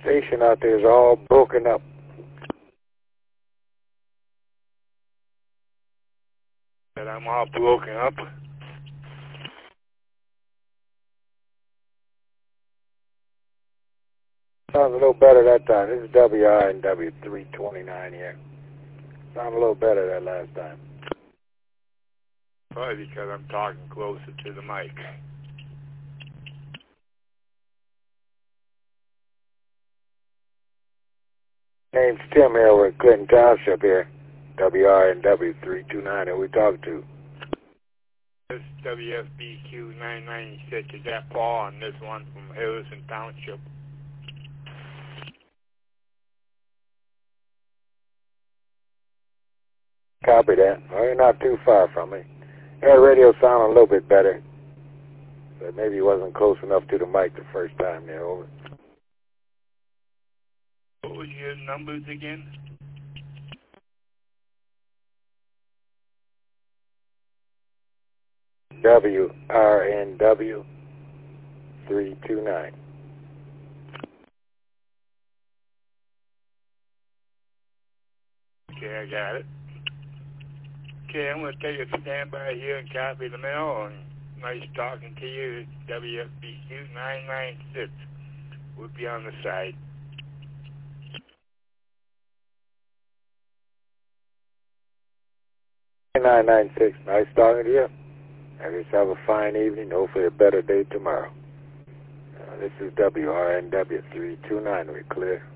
station out there is all broken up. That I'm all broken up. Sounds a little better that time. This is WRNW 329 here. Sounds a little better that last time. Probably because I'm talking closer to the mic. Name's Tim here with Clinton Township here. WRNW 329, who we talking to? This WFBQ 996, is that Paul on this one from Harrison Township? Copy that. Well, you're not too far from me. Your radio sounded a little bit better. But maybe it wasn't close enough to the mic the first time there. Over. What was your numbers again? WRNW 329. Okay, I got it. Okay, I'm going to take a standby here and copy the mail. And nice talking to you. WFBQ 996. We'll be on the side. 996. Nice talking to you. Have yourself a fine evening. Hopefully a better day tomorrow. This is WRNW 329. We're clear.